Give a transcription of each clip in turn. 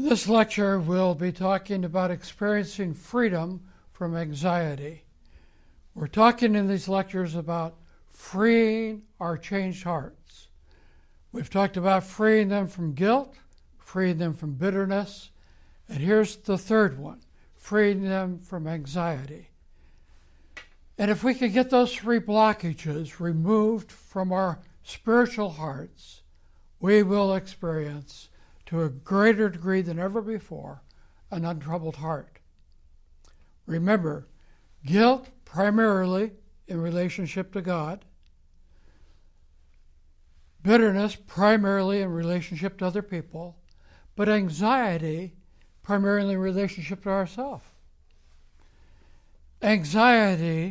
This lecture will be talking about experiencing freedom from anxiety. We're talking in these lectures about freeing our changed hearts. We've talked about freeing them from guilt, freeing them from bitterness, and here's the third one, freeing them from anxiety. And if we can get those three blockages removed from our spiritual hearts, we will experience, to a greater degree than ever before, an untroubled heart. Remember, guilt primarily in relationship to God, bitterness primarily in relationship to other people, but anxiety primarily in relationship to ourselves. Anxiety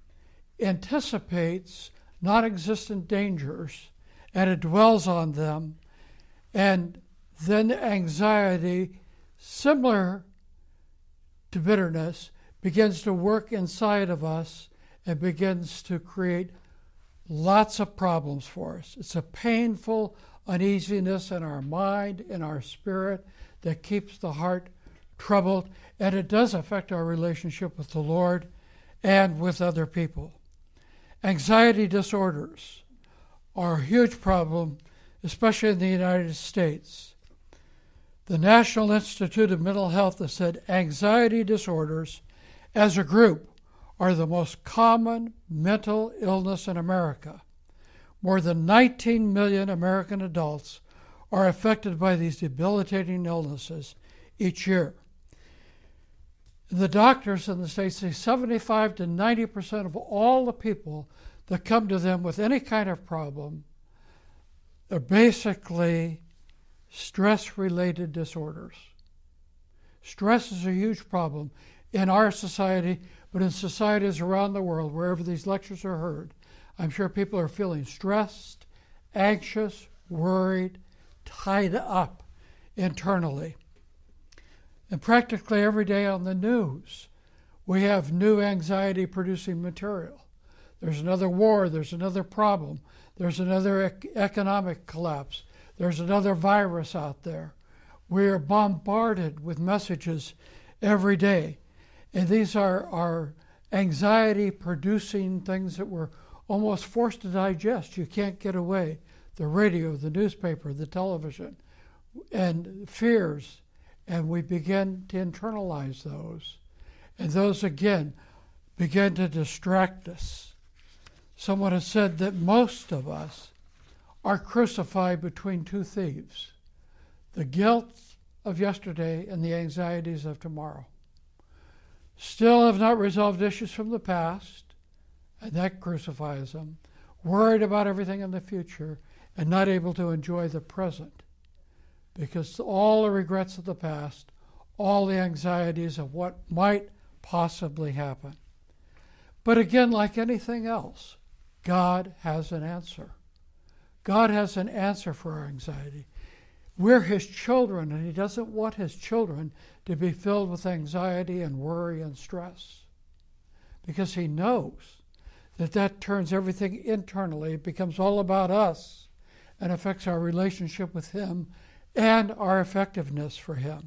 anticipates non-existent dangers and it dwells on them, and then anxiety, similar to bitterness, begins to work inside of us and begins to create lots of problems for us. It's a painful uneasiness in our mind, in our spirit, that keeps the heart troubled, and it does affect our relationship with the Lord and with other people. Anxiety disorders are a huge problem, especially in the United States. The National Institute of Mental Health has said anxiety disorders as a group are the most common mental illness in America. More than 19 million American adults are affected by these debilitating illnesses each year. The doctors in the States say 75 to 90% of all the people that come to them with any kind of problem are basically stress-related disorders. Stress is a huge problem in our society, but in societies around the world, wherever these lectures are heard. I'm sure people are feeling stressed, anxious, worried, tied up internally. And practically every day on the news, we have new anxiety-producing material. There's another war, there's another problem, there's another economic collapse, there's another virus out there. We are bombarded with messages every day. And these are anxiety-producing things that we're almost forced to digest. You can't get away. The radio, the newspaper, the television, and fears. And we begin to internalize those. And those, again, begin to distract us. Someone has said that most of us are crucified between two thieves, the guilt of yesterday and the anxieties of tomorrow. Still have not resolved issues from the past, and that crucifies them, worried about everything in the future, and not able to enjoy the present, because all the regrets of the past, all the anxieties of what might possibly happen. But again, like anything else, God has an answer. God has an answer for our anxiety. We're His children, and He doesn't want His children to be filled with anxiety and worry and stress, because He knows that turns everything internally. It becomes all about us and affects our relationship with Him and our effectiveness for Him.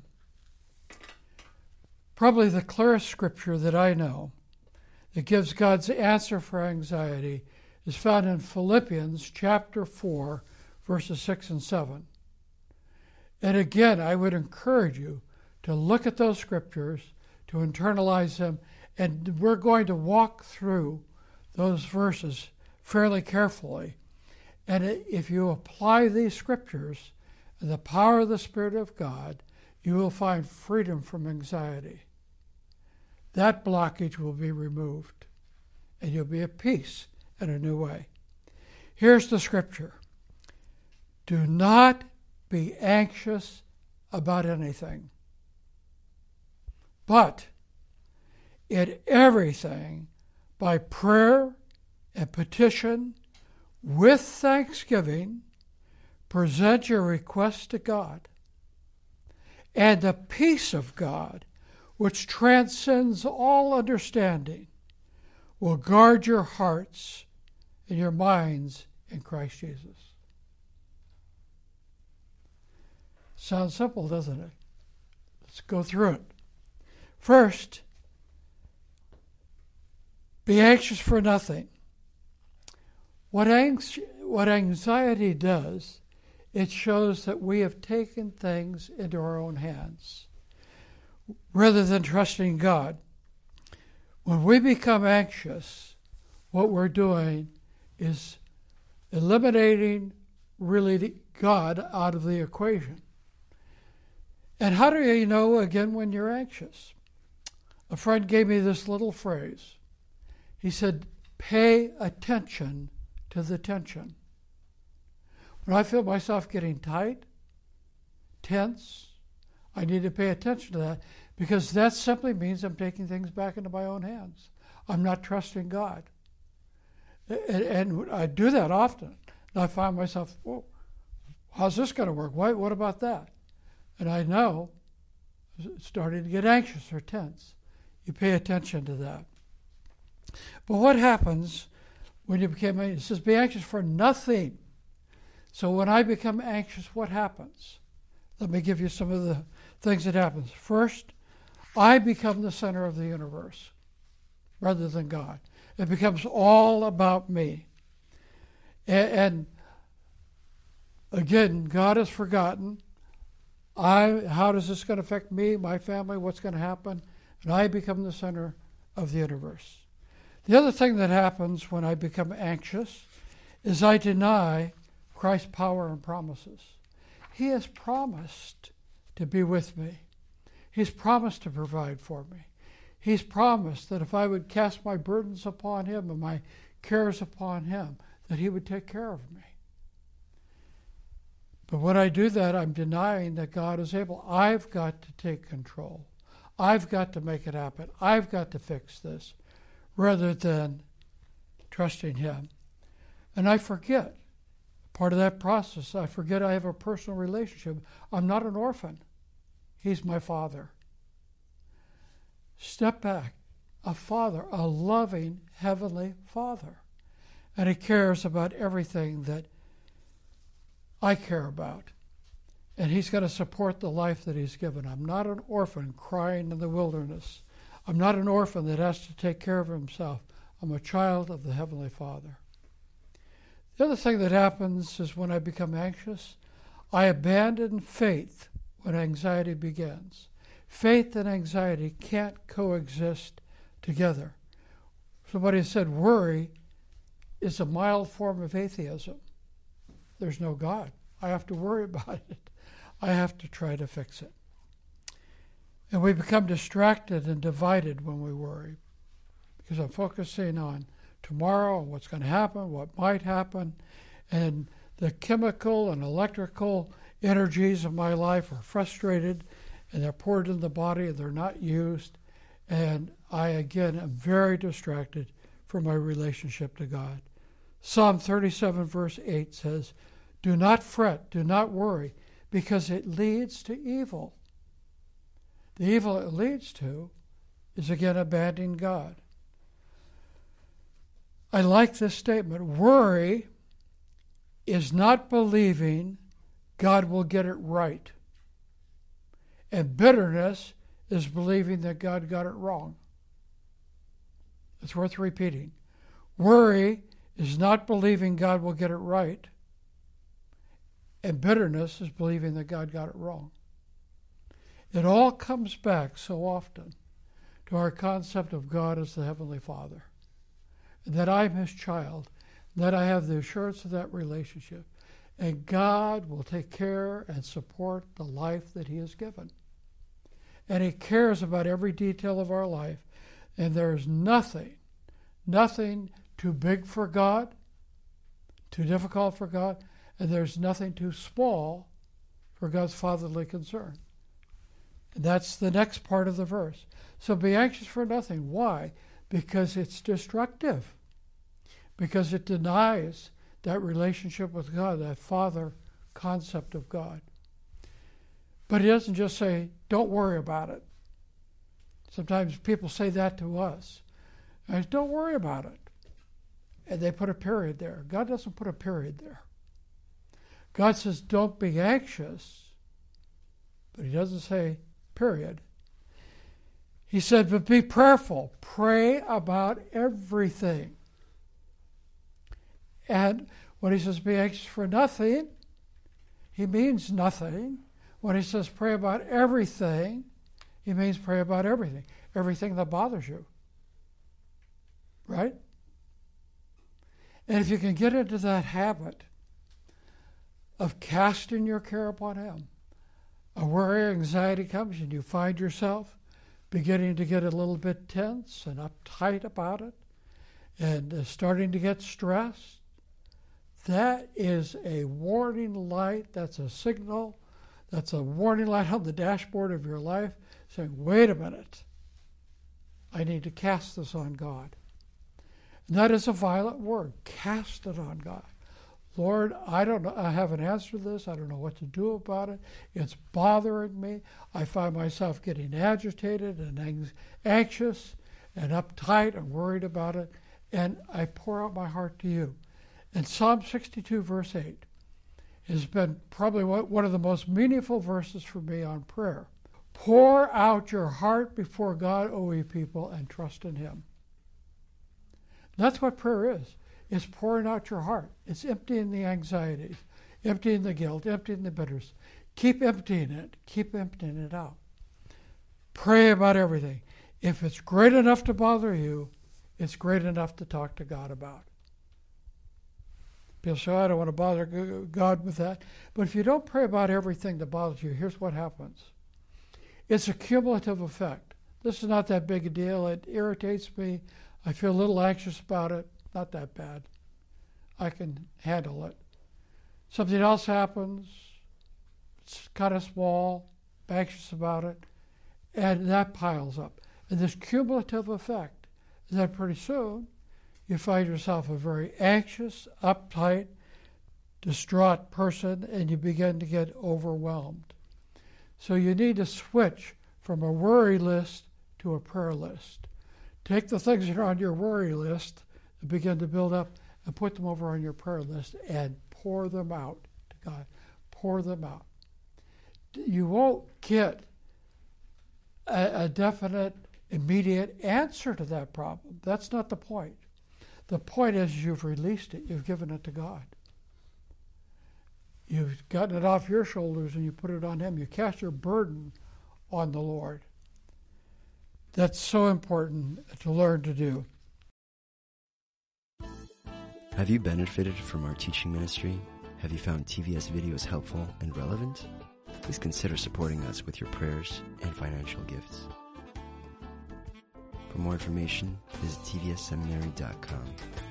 Probably the clearest scripture that I know that gives God's answer for anxiety is found in Philippians chapter 4, verses 6 and 7. And again, I would encourage you to look at those scriptures, to internalize them, and we're going to walk through those verses fairly carefully. And if you apply these scriptures and the power of the Spirit of God, you will find freedom from anxiety. That blockage will be removed, and you'll be at peace in a new way. Here's the scripture. Do not be anxious about anything, but in everything, by prayer and petition, with thanksgiving, present your requests to God. And the peace of God, which transcends all understanding, will guard your hearts and your minds in Christ Jesus. Sounds simple, doesn't it? go through it. First, be anxious for nothing. What anxiety does, it shows that we have taken things into our own hands rather than trusting God. When we become anxious, what we're doing is eliminating really God out of the equation. And how do you know, again, when you're anxious? A friend gave me this little phrase. He said, pay attention to the tension. When I feel myself getting tight, tense, I need to pay attention to that, because that simply means I'm taking things back into my own hands. I'm not trusting God. And I do that often. And I find myself, whoa, how's this going to work? What about that? And I know, starting to get anxious or tense. You pay attention to that. But what happens when you become anxious? It says, be anxious for nothing. So when I become anxious, what happens? Let me give you some of the things that happens. First, I become the center of the universe rather than God. It becomes all about me. And again, God is forgotten. How is this going to affect me, my family, what's going to happen? And I become the center of the universe. The other thing that happens when I become anxious is I deny Christ's power and promises. He has promised to be with me. He's promised to provide for me. He's promised that if I would cast my burdens upon him and my cares upon him, that he would take care of me. But when I do that, I'm denying that God is able. I've got to take control. I've got to make it happen. I've got to fix this, rather than trusting him. And I forget, part of that process, I forget I have a personal relationship. I'm not an orphan. He's my Father. Step back. A Father, a loving Heavenly Father. And he cares about everything that I care about. And he's going to support the life that he's given. I'm not an orphan crying in the wilderness. I'm not an orphan that has to take care of himself. I'm a child of the Heavenly Father. The other thing that happens is when I become anxious, I abandon faith when anxiety begins. Faith and anxiety can't coexist together. Somebody said worry is a mild form of atheism. There's no God. I have to worry about it. I have to try to fix it. And we become distracted and divided when we worry, because I'm focusing on tomorrow and what's going to happen, what might happen, and the chemical and electrical energies of my life are frustrated, and they're poured in the body and they're not used, and I, again, am very distracted from my relationship to God. Psalm 37, verse 8 says, do not fret, do not worry, because it leads to evil. The evil it leads to is, again, abandoning God. I like this statement. Worry is not believing God will get it right. And bitterness is believing that God got it wrong. It's worth repeating. Worry is not believing God will get it right. And bitterness is believing that God got it wrong. It all comes back so often to our concept of God as the Heavenly Father, and that I'm his child, and that I have the assurance of that relationship, and God will take care and support the life that he has given. And he cares about every detail of our life, and there's nothing too big for God, too difficult for God, and there's nothing too small for God's fatherly concern. And that's the next part of the verse. So be anxious for nothing. Why? Because it's destructive. Because it denies that relationship with God, that father concept of God. But he doesn't just say, don't worry about it. Sometimes people say that to us. Don't worry about it. And they put a period there. God doesn't put a period there. God says, don't be anxious, but he doesn't say, period. He said, but be prayerful. Pray about everything. And when he says be anxious for nothing, he means nothing. When he says pray about everything, he means pray about everything. Everything that bothers you. Right? And if you can get into that habit of casting your care upon him, a worry, anxiety comes and you find yourself beginning to get a little bit tense and uptight about it and starting to get stressed, that is a warning light. That's a signal. That's a warning light on the dashboard of your life saying, wait a minute, I need to cast this on God. And that is a violent word. Cast it on God. Lord, I don't know. I haven't answered this. I don't know what to do about it. It's bothering me. I find myself getting agitated and anxious and uptight and worried about it. And I pour out my heart to you. And Psalm 62, verse 8, has been probably one of the most meaningful verses for me on prayer. Pour out your heart before God, O ye people, and trust in him. That's what prayer is. It's pouring out your heart. It's emptying the anxieties, emptying the guilt, emptying the bitterness. Keep emptying it. Keep emptying it out. Pray about everything. If it's great enough to bother you, it's great enough to talk to God about. People say, I don't want to bother God with that. But if you don't pray about everything that bothers you, here's what happens. It's a cumulative effect. This is not that big a deal. It irritates me. I feel a little anxious about it. Not that bad. I can handle it. Something else happens. It's kind of small. I'm anxious about it. And that piles up. And this cumulative effect is that pretty soon you find yourself a very anxious, uptight, distraught person, and you begin to get overwhelmed. So you need to switch from a worry list to a prayer list. Take the things that are on your worry list and begin to build up and put them over on your prayer list and pour them out to God. Pour them out. You won't get a definite, immediate answer to that problem. That's not the point. The point is you've released it. You've given it to God. You've gotten it off your shoulders and you put it on him. You cast your burden on the Lord. That's so important to learn to do. Have you benefited from our teaching ministry? Have you found TVS videos helpful and relevant? Please consider supporting us with your prayers and financial gifts. For more information, visit tvsseminary.com.